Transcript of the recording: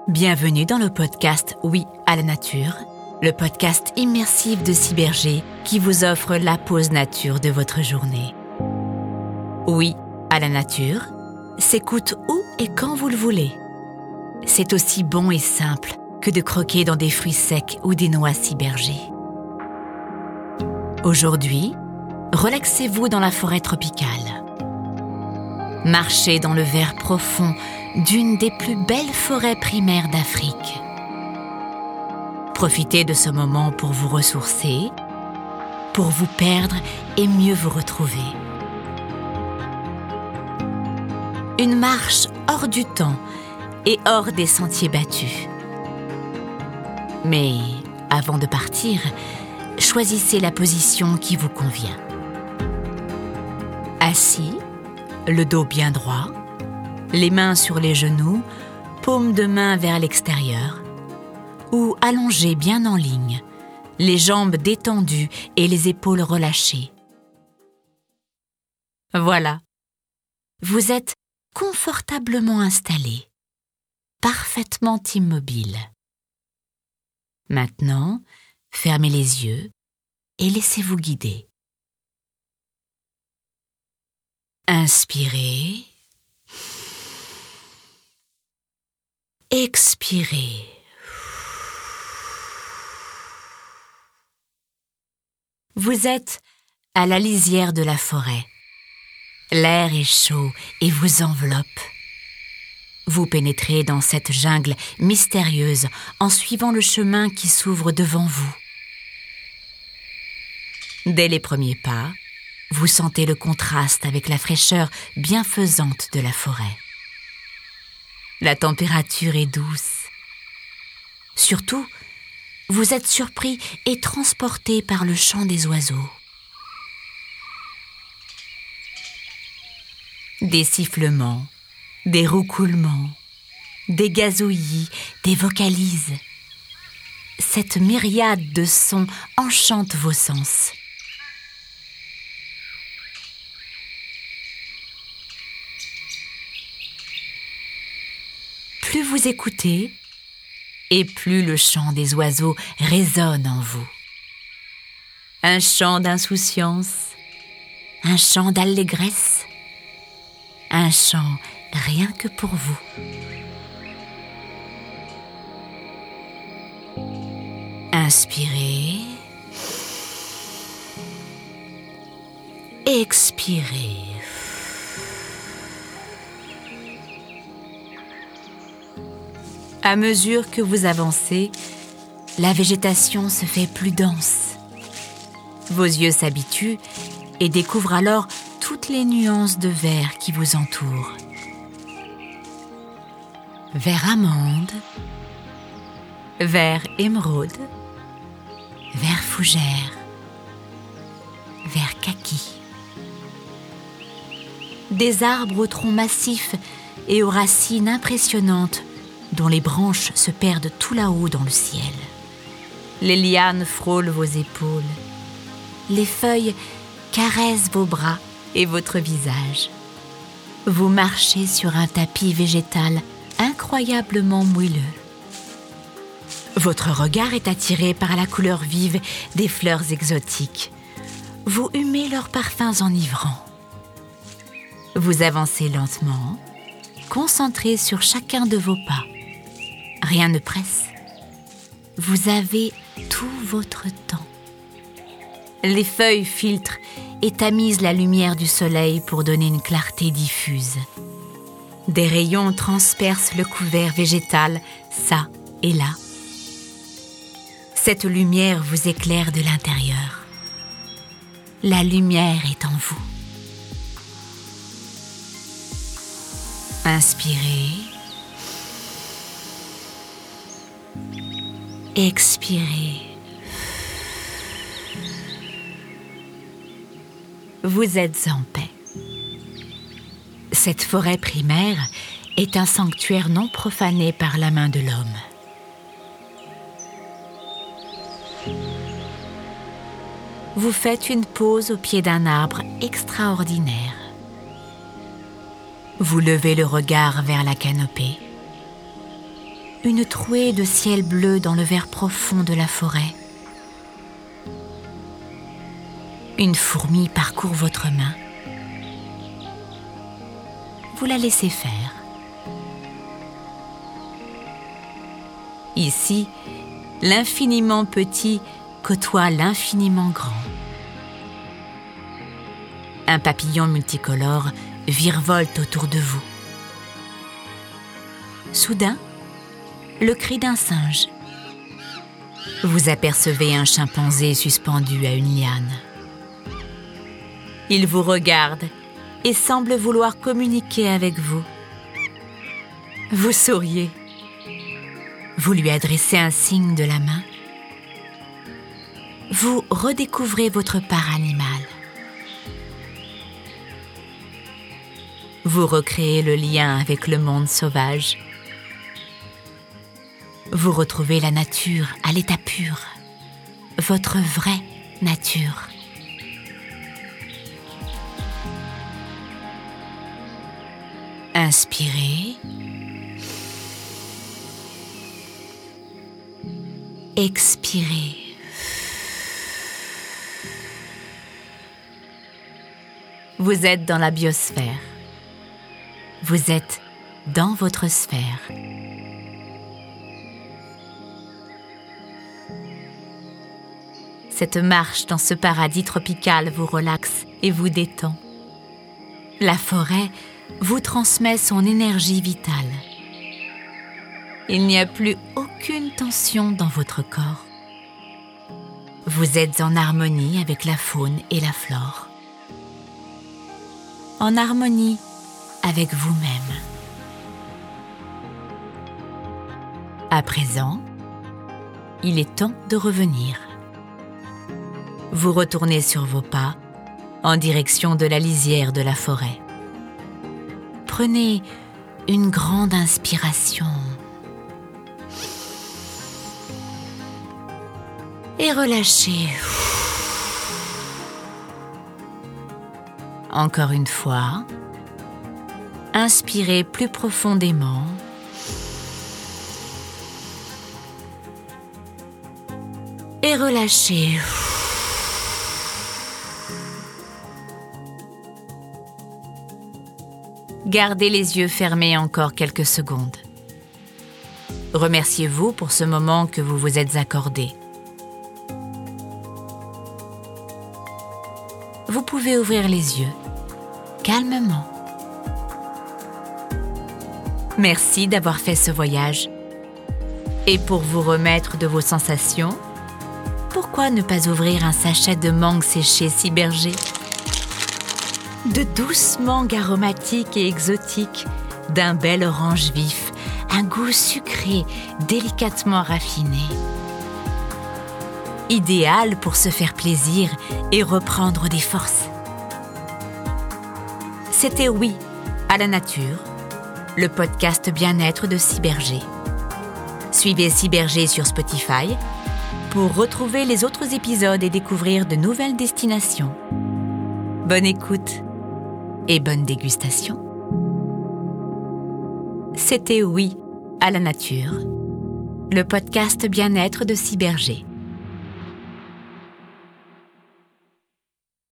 Bienvenue dans le podcast Oui à la nature, le podcast immersif de Cybergé qui vous offre la pause nature de votre journée. Oui à la nature s'écoute où et quand vous le voulez. C'est aussi bon et simple que de croquer dans des fruits secs ou des noix Cybergé. Aujourd'hui, relaxez-vous dans la forêt tropicale. Marchez dans le vert profond d'une des plus belles forêts primaires d'Afrique. Profitez de ce moment pour vous ressourcer, pour vous perdre et mieux vous retrouver. Une marche hors du temps et hors des sentiers battus. Mais avant de partir, choisissez la position qui vous convient. Assis, le dos bien droit, les mains sur les genoux, paume de main vers l'extérieur, ou allongé bien en ligne, les jambes détendues et les épaules relâchées. Voilà, vous êtes confortablement installé, parfaitement immobile. Maintenant, fermez les yeux et laissez-vous guider. Inspirez. Expirez. Vous êtes à la lisière de la forêt. L'air est chaud et vous enveloppe. Vous pénétrez dans cette jungle mystérieuse en suivant le chemin qui s'ouvre devant vous. Dès les premiers pas, vous sentez le contraste avec la fraîcheur bienfaisante de la forêt. La température est douce. Surtout, vous êtes surpris et transporté par le chant des oiseaux. Des sifflements, des roucoulements, des gazouillis, des vocalises. Cette myriade de sons enchante vos sens. Plus vous écoutez, et plus le chant des oiseaux résonne en vous. Un chant d'insouciance, un chant d'allégresse, un chant rien que pour vous. Inspirez, expirez. À mesure que vous avancez, la végétation se fait plus dense. Vos yeux s'habituent et découvrent alors toutes les nuances de vert qui vous entourent. Vert amande, vert émeraude, vert fougère, vert kaki. Des arbres aux troncs massifs et aux racines impressionnantes dont les branches se perdent tout là-haut dans le ciel. Les lianes frôlent vos épaules. Les feuilles caressent vos bras et votre visage. Vous marchez sur un tapis végétal incroyablement moelleux. Votre regard est attiré par la couleur vive des fleurs exotiques. Vous humez leurs parfums enivrants. Vous avancez lentement, concentré sur chacun de vos pas. Rien ne presse. Vous avez tout votre temps. Les feuilles filtrent et tamisent la lumière du soleil pour donner une clarté diffuse. Des rayons transpercent le couvert végétal, ça et là. Cette lumière vous éclaire de l'intérieur. La lumière est en vous. Inspirez. Expirez. Vous êtes en paix. Cette forêt primaire est un sanctuaire non profané par la main de l'homme. Vous faites une pause au pied d'un arbre extraordinaire. Vous levez le regard vers la canopée. une trouée de ciel bleu dans le vert profond de la forêt. Une fourmi parcourt votre main. Vous la laissez faire. Ici, l'infiniment petit côtoie l'infiniment grand. Un papillon multicolore virevolte autour de vous. Soudain, le cri d'un singe. Vous apercevez un chimpanzé suspendu à une liane. Il vous regarde et semble vouloir communiquer avec vous. Vous souriez. Vous lui adressez un signe de la main. Vous redécouvrez votre part animale. Vous recréez le lien avec le monde sauvage. Vous retrouvez la nature à l'état pur, votre vraie nature. Inspirez. Expirez. Vous êtes dans la biosphère. Vous êtes dans votre sphère. Cette marche dans ce paradis tropical vous relaxe et vous détend. La forêt vous transmet son énergie vitale. Il n'y a plus aucune tension dans votre corps. Vous êtes en harmonie avec la faune et la flore. En harmonie avec vous-même. À présent, il est temps de revenir. Vous retournez sur vos pas en direction de la lisière de la forêt. Prenez une grande inspiration et relâchez. Encore une fois, inspirez plus profondément et relâchez. Gardez les yeux fermés encore quelques secondes. Remerciez-vous pour ce moment que vous vous êtes accordé. Vous pouvez ouvrir les yeux, calmement. Merci d'avoir fait ce voyage. Et pour vous remettre de vos sensations, pourquoi ne pas ouvrir un sachet de mangue séchée Ciberger ? De douces mangues aromatiques et exotiques, d'un bel orange vif, un goût sucré, délicatement raffiné. Idéal pour se faire plaisir et reprendre des forces. C'était Oui à la nature, le podcast bien-être de Ciberger. Suivez Ciberger sur Spotify pour retrouver les autres épisodes et découvrir de nouvelles destinations. Bonne écoute et bonne dégustation. C'était Oui à la nature, le podcast bien-être de Ciberger.